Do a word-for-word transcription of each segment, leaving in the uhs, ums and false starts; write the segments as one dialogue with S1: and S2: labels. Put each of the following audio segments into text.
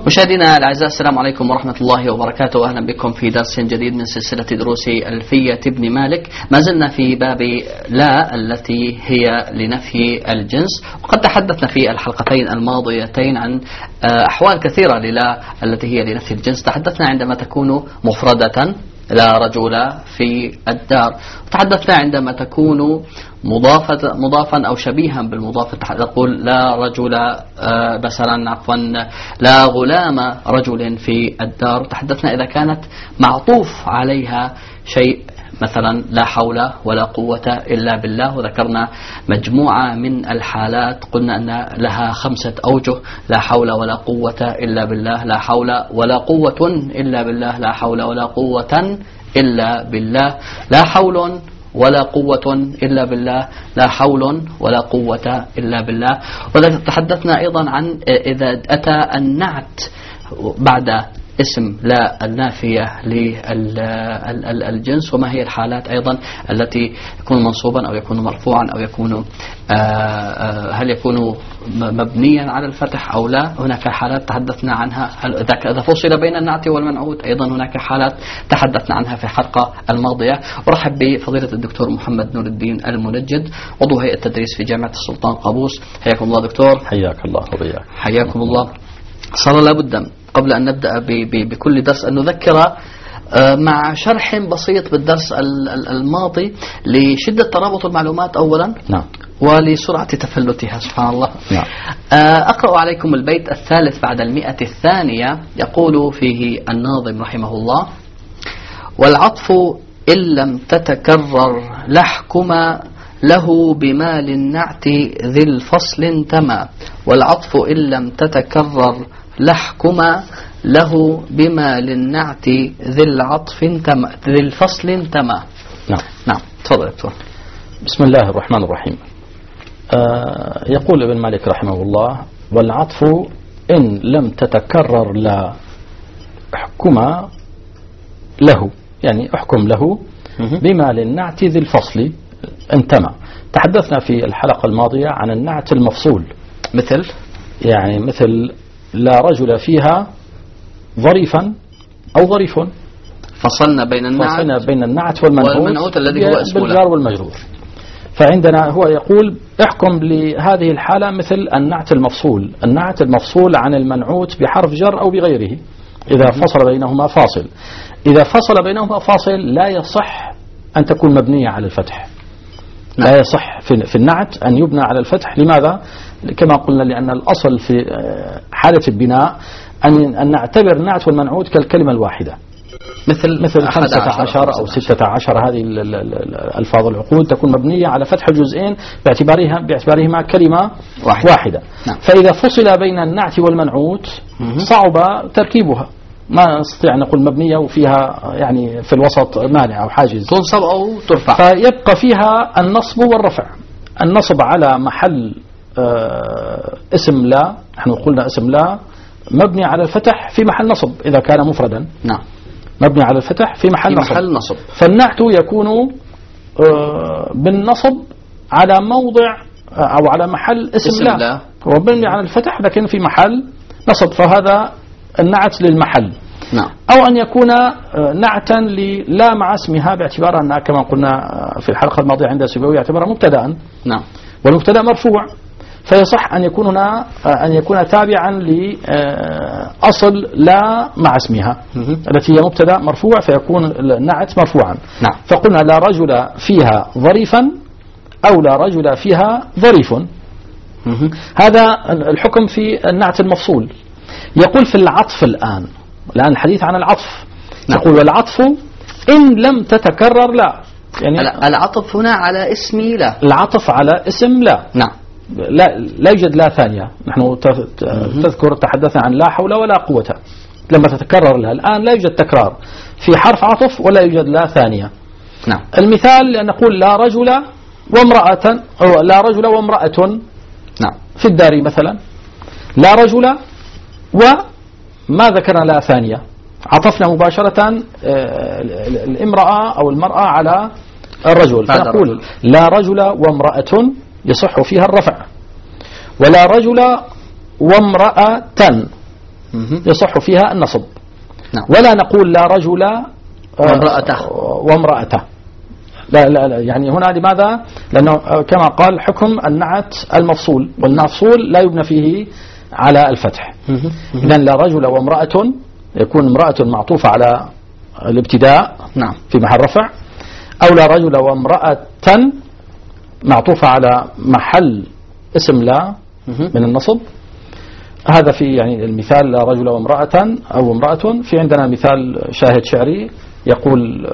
S1: مشاهدينا الأعزاء، السلام عليكم ورحمة الله وبركاته. أهلا بكم في درس جديد من سلسلة دروس ألفية ابن مالك. ما زلنا في باب لا التي هي لنفي الجنس، وقد تحدثنا في الحلقتين الماضيتين عن أحوال كثيرة للا التي هي لنفي الجنس. تحدثنا عندما تكون مفردة لا رجل في الدار، وتحدثنا عندما تكون مضافة مضافا أو شبيها بالمضاف، نقول لا رجل آه مثلا عفوا لا غلام رجل في الدار. تحدثنا إذا كانت معطوف عليها شيء، مثلا لا حول ولا قوة إلا بالله، وذكرنا مجموعة من الحالات قلنا أن لها خمسة أوجه: لا حول ولا قوة إلا بالله، لا حول ولا قوة إلا بالله، لا حول ولا قوة إلا بالله، لا حول ولا قوة إلا بالله، لا حول ولا قوة إلا بالله. وتحدثنا أيضا عن إذا أتى النعت بعد اسم لا النافية للجنس، وما هي الحالات أيضا التي يكون منصوبا أو يكون مرفوعا أو يكون هل يكون مبنيا على الفتح أو لا. هناك حالات تحدثنا عنها، إذا فصل بين النعت والمنعوت أيضا هناك حالات تحدثنا عنها في الحلقة الماضية. أرحب بفضيلة الدكتور محمد نور الدين المنجد، عضو هيئة التدريس في جامعة السلطان قابوس. حياكم الله دكتور.
S2: حياك الله وبياك.
S1: حياكم الله. صار لابد قبل أن نبدأ بكل درس أن نذكر مع شرح بسيط بالدرس الماضي لشدة ترابط المعلومات أولا،
S2: نعم،
S1: ولسرعة تفلتها سبحان الله.
S2: نعم.
S1: أقرأ عليكم البيت الثالث بعد المئة الثانية، يقول فيه الناظم رحمه الله: والعطف إن لم تتكرر لحكما له بما للنعت ذي الفصل تما. والعطف إن لم تتكرر لحكما له بما للنعت ذي العطف تما ذي الفصل تما.
S2: نعم
S1: نعم تفضل دكتور.
S2: بسم الله الرحمن الرحيم. آه يقول ابن مالك رحمه الله: والعطف إن لم تتكرر لا حكما له، يعني احكم له بما للنعت ذي الفصل انتمى. تحدثنا في الحلقة الماضية عن النعت المفصول،
S1: مثل
S2: يعني مثل لا رجل فيها ظريفا أو ظريف.
S1: فصلنا بين النعت
S2: فصلنا بين النعت والمنعوت,
S1: والمنعوت الذي هو اسمه
S2: بالجار والمجرور. فعندنا هو يقول احكم لهذه الحالة مثل النعت المفصول. النعت المفصول عن المنعوت بحرف جر أو بغيره إذا فصل بينهما فاصل. إذا فصل بينهما فاصل لا يصح أن تكون مبنية على الفتح.
S1: نعم.
S2: لا يصح في النعت أن يبنى على الفتح. لماذا؟ كما قلنا لأن الأصل في حالة البناء أن نعتبر النعت والمنعوت كالكلمة الواحدة، مثل مثل خمسة عشر أو ستة عشر. هذه الألفاظ العقود تكون مبنية على فتح الجزئين باعتبارها باعتبارهما كلمة واحدة, واحدة.
S1: نعم.
S2: فإذا فصل بين النعت والمنعوت صعب تركيبها، ما نستطيع أن نقول مبنية وفيها يعني في الوسط مانع أو حاجز،
S1: تنصب أو ترفع،
S2: فيبقى فيها النصب والرفع. النصب على محل آه اسم لا، نحن قلنا اسم لا مبني على الفتح في محل نصب إذا كان مفردا.
S1: نعم.
S2: مبني على الفتح في محل,
S1: في
S2: نصب.
S1: محل نصب.
S2: فالنعت يكون آه بالنصب على موضع أو على محل اسم, اسم لا, لا. هو مبني على الفتح لكن في محل نصب، فهذا النعت للمحل.
S1: نعم.
S2: أو أن يكون نعتا لا مع اسمها باعتبار أنها كما قلنا في الحلقة الماضية عند سيبوي يعتبر مبتدأ.
S1: نعم.
S2: والمبتدأ مرفوع، فيصح أن يكون هنا أن يكون تابعا لأصل لا مع اسمها التي هي مبتدأ مرفوع، فيكون النعت مرفوعا.
S1: نعم.
S2: فقلنا لا رجل فيها ظريفا أو لا رجل فيها ظريف. هذا الحكم في النعت المفصول. يقول في العطف الآن الآن الحديث عن العطف.
S1: نعم.
S2: يقول والعطف إن لم تتكرر لا، يعني
S1: العطف هنا على اسم لا،
S2: العطف على اسم لا.
S1: نعم.
S2: لا, لا يوجد لا ثانية. نحن تذكر تحدثنا عن لا حول ولا قوة لما تتكرر لها. الآن لا يوجد تكرار في حرف عطف ولا يوجد لا ثانية.
S1: نعم.
S2: المثال أن نقول لا رجل وامرأة، أو لا رجل وامرأة.
S1: نعم.
S2: في الدار مثلا لا رجل وما ذكرنا لا ثانية، عطفنا مباشرة الامرأة أو المرأة على الرجل، فنقول لا رجل وامرأة يصح فيها الرفع، ولا رجل وامرأة يصح فيها النصب.
S1: نعم.
S2: ولا نقول لا رجل
S1: وامرأته
S2: وامرأته لا, لا, لا يعني هنا لماذا؟ لأنه كما قال حكم النعت المفصول، والمفصول لا يبنى فيه على الفتح. إذن لا رجل وامرأة يكون امرأة معطوفة على الابتداء
S1: نعم
S2: في محل رفع، أو لا رجل وامرأة معطوفة على محل اسم لا من النصب. هذا في يعني المثال لا رجل وامرأة أو امرأة. في عندنا مثال شاهد شعري يقول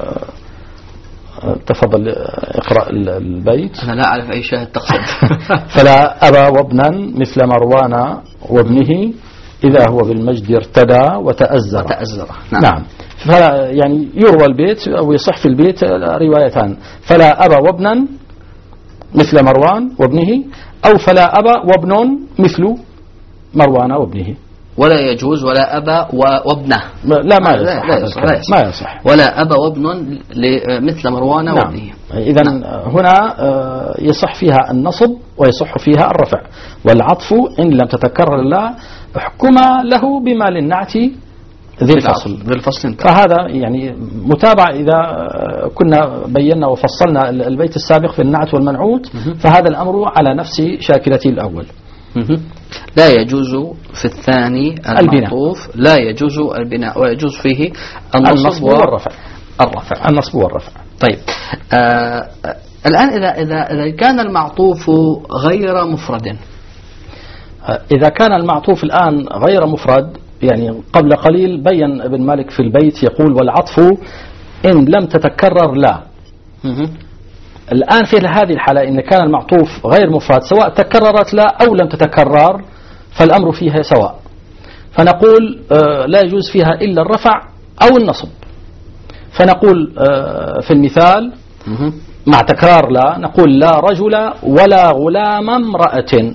S2: تفضل اقرأ البيت.
S1: أنا لا أعرف أي شاهد تقصد.
S2: فلا أبا وابنا مثل مروان وابنه إذا هو بالمجد ارتدى وتأزر,
S1: وتأزر.
S2: نعم, نعم. فلا يعني يروى البيت أو يصح في البيت روايتان: فلا أبا وابنا مثل مروان وابنه، أو فلا أبا وابن مثل مروان وابنه.
S1: ولا يجوز ولا أبا وابنه.
S2: لا ما يصح,
S1: لا يصح, لا يصح.
S2: ما يصح.
S1: ولا أبا وابن مثل مروان نعم. وابنه.
S2: إذن نعم. هنا يصح فيها النصب ويصح فيها الرفع. والعطف إن لم تتكرر لا احكم له بما للنعت ذي الفصل.
S1: ذي الفصل.
S2: فهذا يعني متابعة. إذا كنا بينا وفصلنا البيت السابق في النعت والمنعوت فهذا الأمر على نفس شاكلته الأول.
S1: لا يجوز في الثاني المعطوف لا يجوز البناء، ويجوز فيه النصب,
S2: النصب والرفع.
S1: الرفع
S2: النصب والرفع.
S1: طيب آه الآن إذا إذا إذا كان المعطوف غير مفرد،
S2: إذا كان المعطوف الآن غير مفرد، يعني قبل قليل بين ابن مالك في البيت يقول والعطف إن لم تتكرر لا. الآن في هذه الحالة إن كان المعطوف غير مفرد سواء تكررت لا أو لم تتكرر فالأمر فيها سواء، فنقول آه لا يجوز فيها إلا الرفع أو النصب. فنقول آه في المثال مع تكرار لا نقول لا رجل ولا غلام امرأة،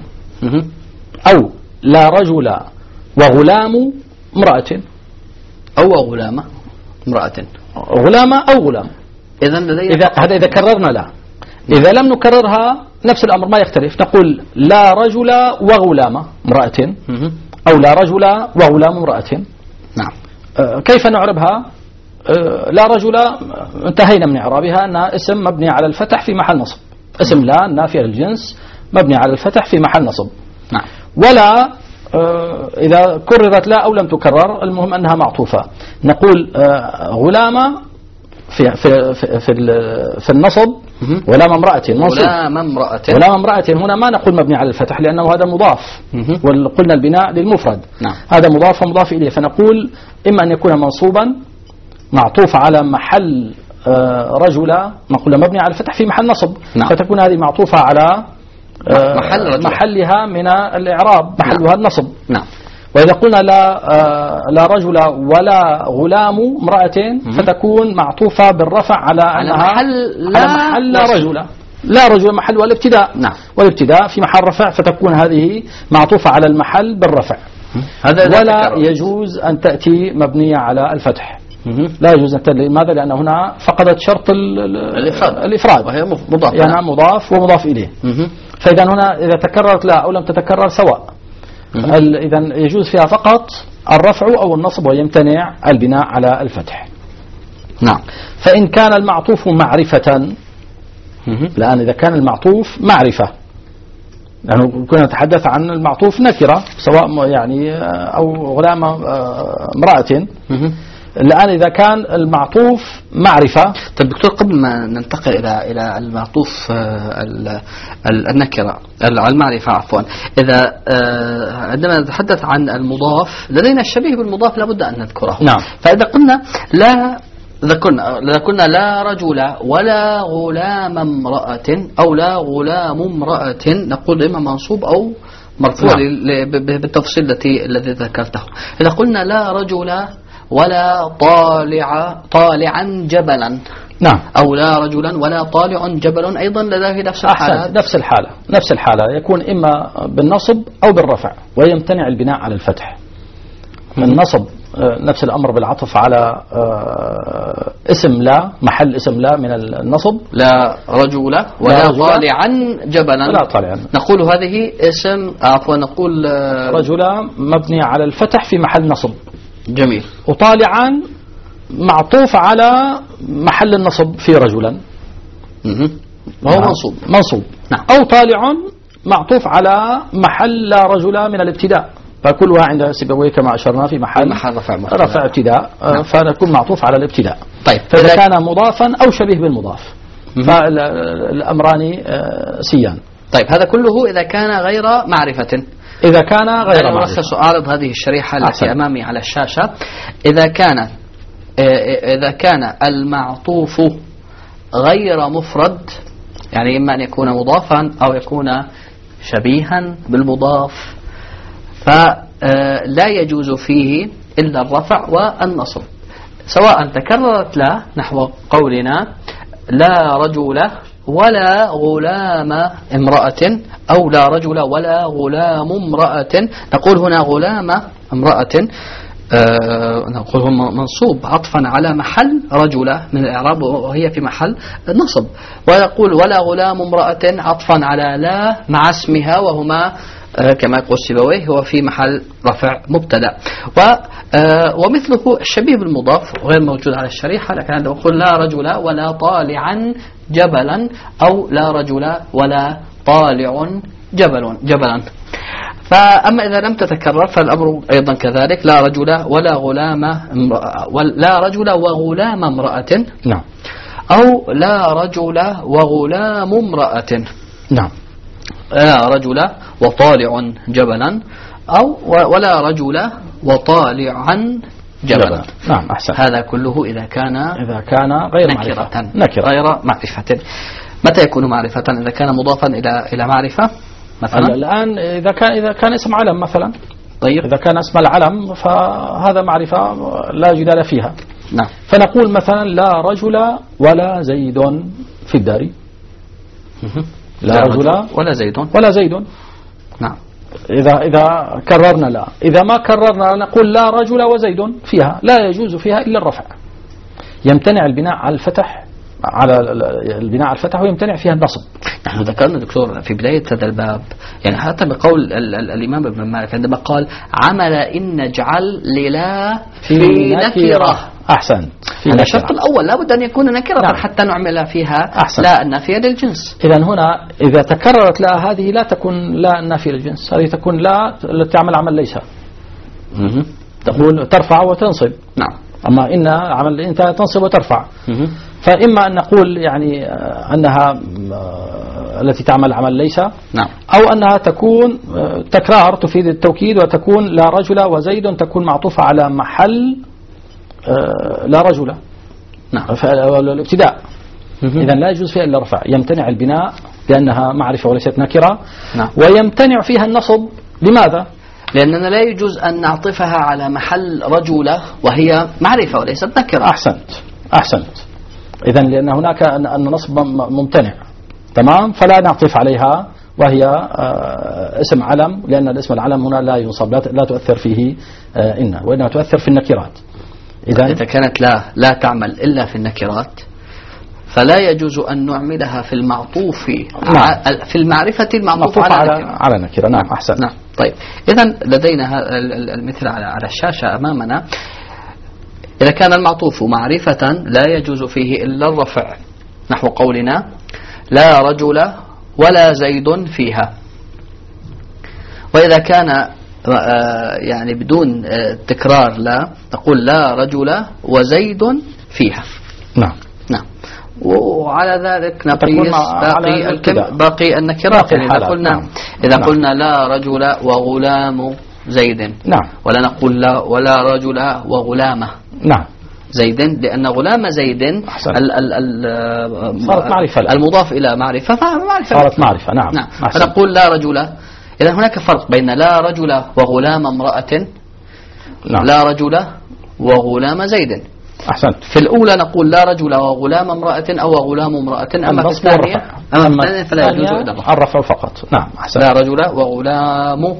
S2: أو لا رجل وغلام امرأة،
S1: أو غلامة امرأة،
S2: غلامة أو غلام.
S1: إذا
S2: إذا هذا إذا كررنا لا. إذا لم نكررها نفس الأمر ما يختلف، نقول لا رجل وغلام امرأة، أو لا رجل وغلام امرأة.
S1: نعم.
S2: آه كيف نعربها؟ آه لا رجل انتهينا من إعرابها أنها اسم مبني على الفتح في محل نصب، اسم لا نافية للجنس مبني على الفتح في محل نصب.
S1: نعم.
S2: ولا آه إذا كررت لا أو لم تكرر المهم أنها معطوفة، نقول آه غلامة في في في في, في النصب غلام امرأة منصوب.
S1: غلام امرأة
S2: غلام امرأة هنا ما نقول مبني على الفتح لأنه هذا مضاف، وقلنا البناء للمفرد.
S1: نعم.
S2: هذا مضاف ومضاف إليه، فنقول إما أن يكون منصوبا معطوف على محل آه رجل، نقول مبني على الفتح في محل نصب. نعم. فتكون هذه معطوفة على آه
S1: محل
S2: محلها من الإعراب محلها
S1: نعم.
S2: النصب.
S1: نعم.
S2: وإذا قلنا لا آه لا رجل ولا غلام امرأة فتكون معطوفة بالرفع على,
S1: على
S2: أنها
S1: محل لا,
S2: على محل لا رجل لا رجل محل والابتداء.
S1: نعم.
S2: والابتداء في محل رفع فتكون هذه معطوفة على المحل بالرفع.
S1: هذا
S2: ولا يجوز أن تأتي مبنية على الفتح. لا يجوز أن تأتي. لماذا؟ لأن هنا فقدت شرط الإفراد, الإفراد.
S1: وهي مضاف
S2: يعني مضاف ومضاف إليه. فإذا هنا إذا تكررت لا أو لم تتكرر سواء. إذا يجوز فيها فقط الرفع أو النصب ويمتنع البناء على الفتح.
S1: نعم.
S2: فإن كان المعطوف معرفة، الآن إذا كان المعطوف معرفة، لأنه يعني كنا نتحدث عن المعطوف نكرة سواء يعني أو غلام امرأة. الآن إذا كان المعطوف معرفة.
S1: طيب دكتور، قبل ما ننتقل إلى إلى المعطوف النكرة المعرفة عفوا، إذا عندما نتحدث عن المضاف لدينا الشبيه بالمضاف لابد أن نذكره.
S2: نعم.
S1: فإذا قلنا لا ذكرنا ذكرنا لا رجل ولا غلام امرأة أو لا غلام امرأة، نقول إما منصوب أو مرفوع. نعم. بالتفصيل التي الذي ذكرته. إذا قلنا لا رجل ولا طالع طالعا جبلا.
S2: نعم.
S1: أو لا رجلا ولا طالع جبل، أيضا لديه نفس الحالة.
S2: نفس الحالة نفس الحالة يكون إما بالنصب أو بالرفع ويمتنع البناء على الفتح. النصب نفس الأمر بالعطف على اسم لا محل اسم لا من النصب.
S1: لا رجل ولا طالعا جبلا.
S2: لا طالعا.
S1: نقول هذه اسم عفوا نقول
S2: رجل مبني على الفتح في محل نصب.
S1: جميل.
S2: وطالعا معطوف على محل النصب في رجلا
S1: وهو منصوب.
S2: منصوب.
S1: نعم.
S2: أو طالع معطوف على محل لا رجل من الابتداء، فكلها عند سيبويه كما أشرنا في محل,
S1: محل رفع,
S2: رفع ابتداء. نعم. فنكون معطوف على الابتداء.
S1: طيب.
S2: فإذا كان مضافا أو شبيه بالمضاف فالأمران سيان.
S1: طيب هذا كله إذا كان غير معرفة.
S2: إذا كان غير معرفة.
S1: ألخص أعرض هذه الشريحة التي أحسن. أمامي على الشاشة. إذا كان إذا كان المعطوف غير مفرد، يعني إما أن يكون مضافا أو يكون شبيها بالمضاف، فلا يجوز فيه إلا الرفع والنصب، سواء تكررت لا نحو قولنا لا رجل ولا غلام امرأة، أو لا رجل ولا غلام امرأة. نقول هنا غلام امرأة آه نقول هو منصوب عطفا على محل رجل من الإعراب وهي في محل نصب، ويقول ولا غلام امرأة عطفا على لا مع اسمها وهما آه كما يقول سيبويه هو في محل رفع مبتدأ. آه ومثله الشبيه بالمضاف غير موجود على الشريحة، لكن لو قل لا رجل ولا طالعا جبلا، أو لا رجل ولا طالع جبل جبلا. فأما إذا لم تتكرر فالأمر أيضا كذلك، لا رجل ولا غلام لا رجل وغلام امرأة.
S2: نعم.
S1: أو لا رجل وغلام امرأة.
S2: نعم.
S1: لا رجل وطالع جبلا، أو ولا رجل وطالعا جبلا.
S2: نعم أحسن.
S1: هذا كله إذا كان
S2: إذا كان غير معرفة.
S1: نكرة غير معرفة. متى يكون معرفة؟ إذا كان مضافا إلى إلى معرفة مثلا.
S2: الآن إذا كان إذا كان اسم علم مثلا.
S1: طيب.
S2: إذا كان اسم العلم فهذا معرفة لا جدال فيها.
S1: نعم.
S2: فنقول مثلا لا رجل ولا زيد في الدار. لا, لا رجل
S1: ولا زيد
S2: ولا زيد.
S1: نعم.
S2: إذا إذا كررنا لا، إذا ما كررنا نقول لا رجل وزيد فيها، لا يجوز فيها إلا الرفع. يمتنع البناء على الفتح على البناء على الفتح ويمتنع فيها النصب.
S1: نحن ذكرنا دكتور في بداية هذا الباب يعني حتى بقول ال ال الإمام ابن مالك عندما قال عمل إن نجعل للا في, في نكرة.
S2: أحسن.
S1: هذا الشرط الأول لابد أن يكون نكرة. نعم. حتى نعمل فيها أحسن. لا النافية للجنس.
S2: إذا هنا إذا تكررت لا هذه لا تكون لا النافية للجنس، هذه تكون لا تعمل عمل ليس.
S1: مه.
S2: تقول ترفع وتنصب.
S1: نعم.
S2: أما إن عمل أنت تنصب وترفع.
S1: مه.
S2: فإما أن نقول يعني أنها التي تعمل عمل ليس.
S1: نعم.
S2: أو أنها تكون تكرار تفيد التوكيد وتكون لا رجل وزيد تكون معطوفة على محل لا رجل.
S1: نعم.
S2: الابتداء. إذا لا يجوز فيها إلا الرفع، يمتنع البناء لأنها معرفة وليست نكرة.
S1: نعم.
S2: ويمتنع فيها النصب. لماذا؟
S1: لأننا لا يجوز أن نعطفها على محل رجولة وهي معرفة وليست نكرة.
S2: أحسنت أحسنت. إذا لأن هناك أن النصب ممتنع تمام، فلا نعطف عليها وهي اسم علم، لأن الاسم العلم هنا لا ينصب لا تؤثر فيه إن، وإنها تؤثر في النكرات.
S1: إذا إذا كانت لا لا تعمل إلا في النكرات فلا يجوز أن نعملها في المعطوف.
S2: نعم.
S1: في المعرفة المعطوف على,
S2: على نكرة. على نكرة. نعم أحسن.
S1: نعم. طيب إذا لدينا المثل على على الشاشة أمامنا. إذا كان المعطوف معرفة لا يجوز فيه إلا الرفع نحو قولنا لا رجل ولا زيد فيها. وإذا كان يعني بدون تكرار لا نقول لا رجل وزيد فيها.
S2: نعم.
S1: نعم. وعلى ذلك نقيس باقي الكم باقي النكرات. يعني إذا قلنا نعم. إذا
S2: نعم.
S1: قلنا لا رجل وغلام زيد.
S2: نعم.
S1: ولا نقول لا ولا رجل وغلامة.
S2: نعم.
S1: زيد، لأن غلام زيد ال ال ال
S2: صارت معرفة
S1: المضاف إلى معرفة فمعرفة
S2: صارت معرفة. نعم.
S1: نعم. فنقول لا رجل. إذا هناك فرق بين لا رجل وغلام امرأة.
S2: نعم.
S1: لا رجل وغلام زيد.
S2: أحسنت.
S1: في الأولى نقول لا رجل وغلام امرأة أو غلام امرأة، أما في الثانية أما في الثانية فلا يجوز إلا
S2: الرفع فقط. نعم. أحسنت.
S1: لا رجل وغلام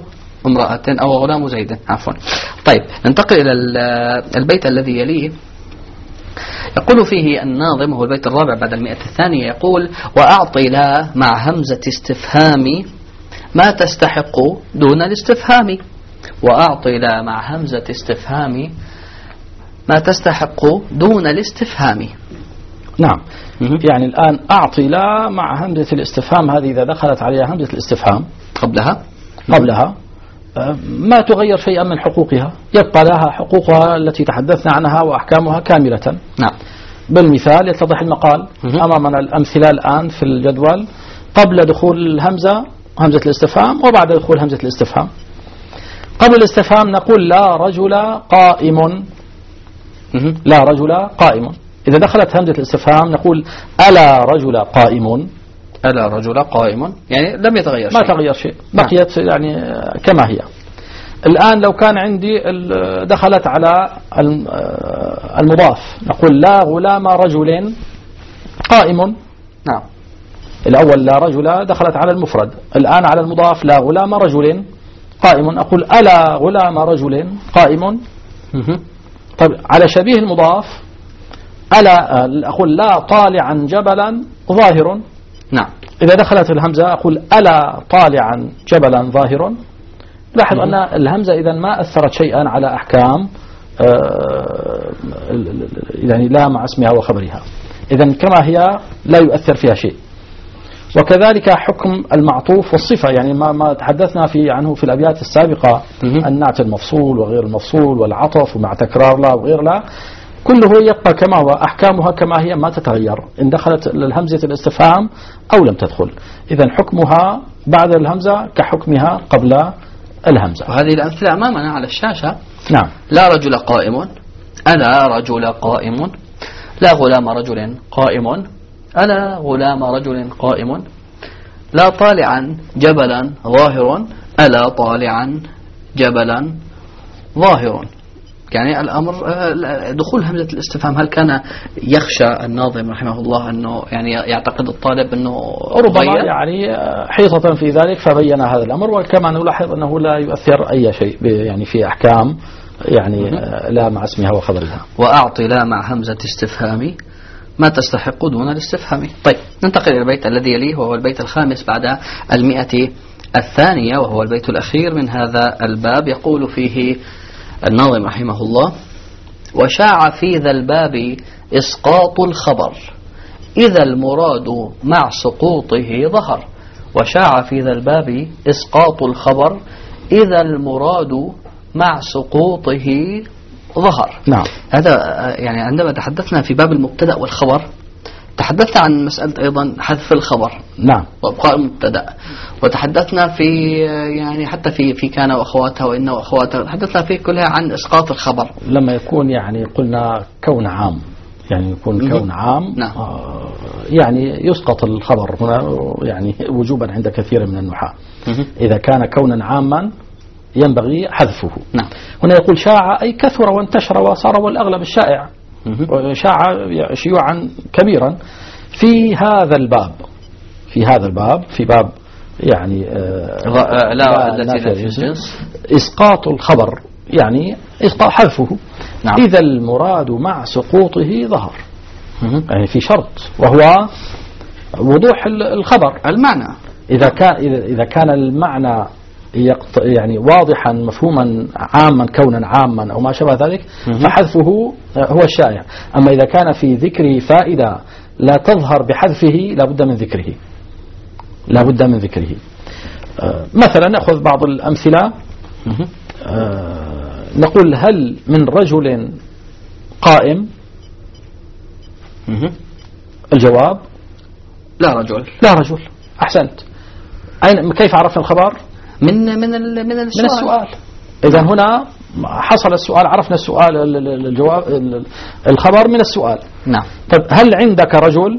S1: امرأة أو غلام زيد. عفوا. طيب ننتقل إلى البيت الذي يليه. يقول فيه الناظم، وهو البيت الرابع بعد المئة الثانية، يقول: وأعطي لا مع همزة استفهام ما تستحق دون الاستفهام. وأعطي لا مع همزة استفهام ما تستحق دون الاستفهام.
S2: نعم. يعني الآن أعطي لا مع همزة الاستفهام، هذه إذا دخلت عليها همزة الاستفهام
S1: قبلها
S2: قبلها ما تغير شيئا من حقوقها، يبقى لها حقوقها التي تحدثنا عنها وأحكامها كاملة.
S1: نعم.
S2: بالمثال يتضح المقال. أمامنا الأمثلة الآن في الجدول قبل دخول الهمزة همزة الاستفهام وبعد دخول همزة الاستفهام. قبل الاستفهام نقول لا رجل قائم. لا رجل قائم. إذا دخلت همزة الاستفهام نقول ألا رجل قائم.
S1: ألا رجل قائم، يعني لم يتغير شيء،
S2: ما تغير شيء، بقيت يعني كما هي. الآن لو كان عندي دخلت على المضاف نقول لا غلام رجل قائم.
S1: نعم.
S2: الأول لا رجل دخلت على المفرد، الآن على المضاف لا غلام رجل قائم، أقول ألا غلام رجل قائم. طيب على شبيه المضاف ألا أقول لا طالعا جبلا ظاهر.
S1: نعم.
S2: إذا دخلت الهمزة أقول ألا طالعا جبلا ظاهر. لاحظ أن الهمزة إذا ما أثرت شيئا على أحكام يعني لا مع اسمها وخبرها، إذا كما هي لا يؤثر فيها شيء. وكذلك حكم المعطوف والصفة، يعني ما ما تحدثنا في عنه في الأبيات السابقة، النعت المفصول وغير المفصول والعطف ومع تكرار لا وغير لا، كله يبقى كما هو، أحكامها كما هي ما تتغير إن دخلت الهمزة الاستفهام أو لم تدخل. إذا حكمها بعد الهمزة كحكمها قبل الهمزة.
S1: وهذه الأمثلة أمامنا على الشاشة.
S2: نعم.
S1: لا رجل قائم، ألا رجل قائم. لا غلام رجل قائم، ألا غلام رجل قائم. لا طالعا جبلا ظاهر، ألا طالعا جبلا ظاهر. يعني الأمر دخول همزة الاستفهام، هل كان يخشى الناظم رحمه الله أنه يعني يعتقد الطالب أنه
S2: ربما يعني حيطة في ذلك فبين هذا الأمر. وكما نلاحظ أنه لا يؤثر أي شيء يعني في أحكام يعني لا مع اسمها وخبرها.
S1: وأعطي لا مع همزة استفهام ما تستحق دون الاستفهام. طيب ننتقل إلى البيت الذي يليه، وهو البيت الخامس بعد المئة الثانية، وهو البيت الأخير من هذا الباب. يقول فيه الناظم رحمه الله: وشاع في ذا الباب إسقاط الخبر إذا المراد مع سقوطه ظهر. وشاع في ذا الباب إسقاط الخبر إذا المراد مع سقوطه ظهر.
S2: نعم.
S1: هذا يعني عندما تحدثنا في باب المبتدأ والخبر تحدثنا عن مسألة أيضا حذف الخبر.
S2: نعم.
S1: وابقاء المبتدأ، وتحدثنا في يعني حتى في في كان وأخواتها وإن وأخواتها، تحدثنا في كلها عن إسقاط الخبر
S2: لما يكون يعني قلنا كون عام، يعني يكون كون عام.
S1: نعم.
S2: آه يعني يسقط الخبر هنا يعني وجوبا عند كثير من النحاة. إذا كان كونا عاما ينبغي حذفه.
S1: نعم.
S2: هنا يقول شاع أي كثر وانتشر وصار والأغلب الشائع، شاع شيوعا كبيرا في هذا الباب. في هذا الباب في باب يعني
S1: آه لا التي في الجنس
S2: إسقاط الخبر يعني إسقاط حذفه.
S1: نعم.
S2: إذا المراد مع سقوطه ظهر، يعني في شرط وهو وضوح الخبر
S1: المعنى.
S2: إذا كان إذا كان المعنى يعني واضحا مفهوما عاما كونا عاما أو ما شابه ذلك فحذفه هو الشائع. أما إذا كان في ذكره فائدة لا تظهر بحذفه لابد من ذكره لابد من ذكره. آه مثلا نأخذ بعض الأمثلة. آه نقول هل من رجل قائم؟ الجواب
S1: لا رجل.
S2: لا رجل. أحسنت. أين كيف عرفنا الخبر؟
S1: من من من السؤال.
S2: من السؤال. إذا هنا حصل السؤال، عرفنا السؤال الجواب الخبر من السؤال.
S1: نعم.
S2: طيب هل عندك رجل؟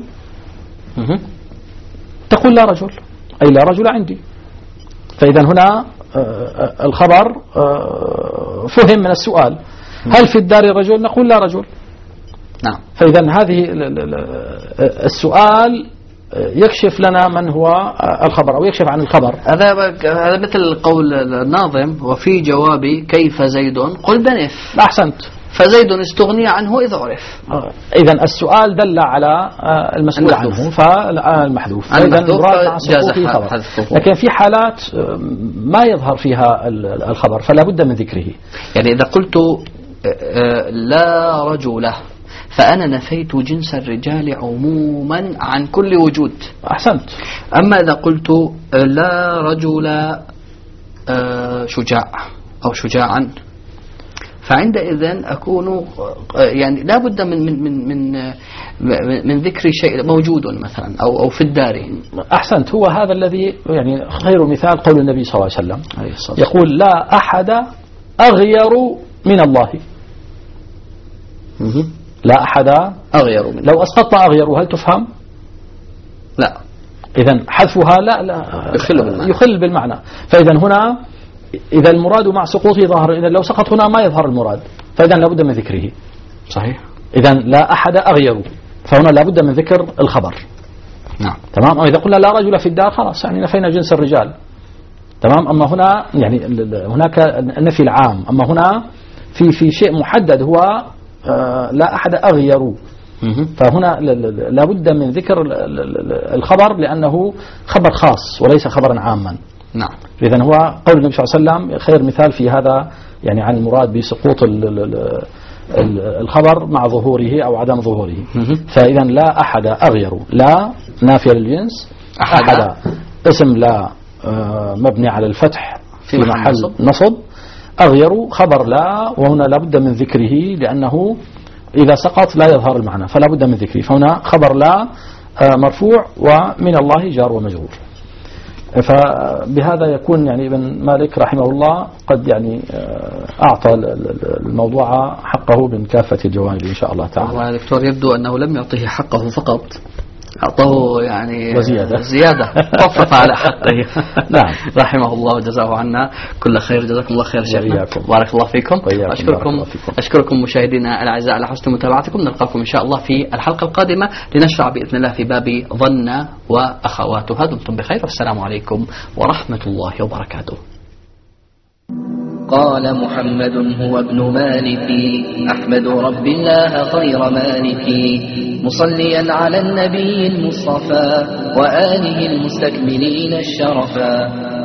S2: تقول لا رجل، أي لا رجل عندي. فإذا هنا الخبر فهم من السؤال. هل في الدار رجل؟ نقول لا رجل.
S1: نعم.
S2: فإذا هذه السؤال يكشف لنا من هو الخبر أو يكشف عن الخبر.
S1: هذا هذا مثل قول الناظم: وفي جوابي كيف زيد قل بنف.
S2: أحسنت.
S1: فزيد استغني عنه إذا عرف.
S2: إذا السؤال دل على المسؤول عنه فالمحذوف، فإذا المراد مع سقوطه خبر. لكن في حالات ما يظهر فيها الخبر فلا بد من ذكره.
S1: يعني إذا قلت لا رجل فأنا نفيت جنس الرجال عموما عن كل وجود.
S2: أحسنت.
S1: أما إذا قلت لا رجل شجاع أو شجاعا فعندئذ أكون يعني لا بد من من من من من ذكر شيء موجود مثلا أو أو في الدار.
S2: أحسنت. هو هذا الذي يعني خير مثال قول النبي صلى الله عليه وسلم، يقول: لا أحد أغير من الله. لا أحد
S1: أغير من
S2: لو أسقطت أغير هل تفهم؟
S1: لا.
S2: إذن حذفها لا لا
S1: يخل بالمعنى.
S2: يخل بالمعنى. فإذا هنا إذا المراد مع سقوطه ظاهر، إذا لو سقط هنا ما يظهر المراد، فإذا لابد من ذكره.
S1: صحيح.
S2: إذا لا أحد أغير، فهنا لابد من ذكر الخبر.
S1: نعم.
S2: تمام. أو إذا قلنا لا رجل في الدار خلاص يعني نفينا جنس الرجال. تمام. أما هنا يعني هناك النفي العام، أما هنا في في شيء محدد هو لا أحد أغير، فهنا لابد من ذكر الخبر لأنه خبر خاص وليس خبرا عاما.
S1: نعم.
S2: إذن هو قول النبي صلى الله عليه وسلم خير مثال في هذا، يعني عن المراد بسقوط الخبر مع ظهوره أو عدم ظهوره. فإذا لا أحد أغير، لا نافية للجنس، أحد, أحد اسم لا مبني على الفتح في محل نصب، أغير خبر لا، وهنا لابد من ذكره لأنه إذا سقط لا يظهر المعنى فلا بد من ذكره. فهنا خبر لا مرفوع ومن الله جار ومجرور. فبهذا يكون يعني ابن مالك رحمه الله قد يعني أعطى الموضوع حقه من كافة الجوانب إن شاء الله تعالى.
S1: والله دكتور يبدو أنه لم يعطيه حقه فقط، أعطاه يعني
S2: وزيادة
S1: زيادة طفف على حقه.
S2: نعم.
S1: رحمه الله وجزاه عنا كل خير. جزاكم الله خير شيخنا، بارك الله فيكم. أشكركم أشكركم مشاهدينا الأعزاء على حسن متابعتكم. نلقاكم إن شاء الله في الحلقة القادمة لنشرع بإذن الله في باب ظن وأخواتها. دمتم بخير والسلام عليكم ورحمة الله وبركاته.
S3: قال محمد هو ابن مالك أحمد رب الله خير مالك، مصليا على النبي المصطفى وآله المستكملين الشرفا.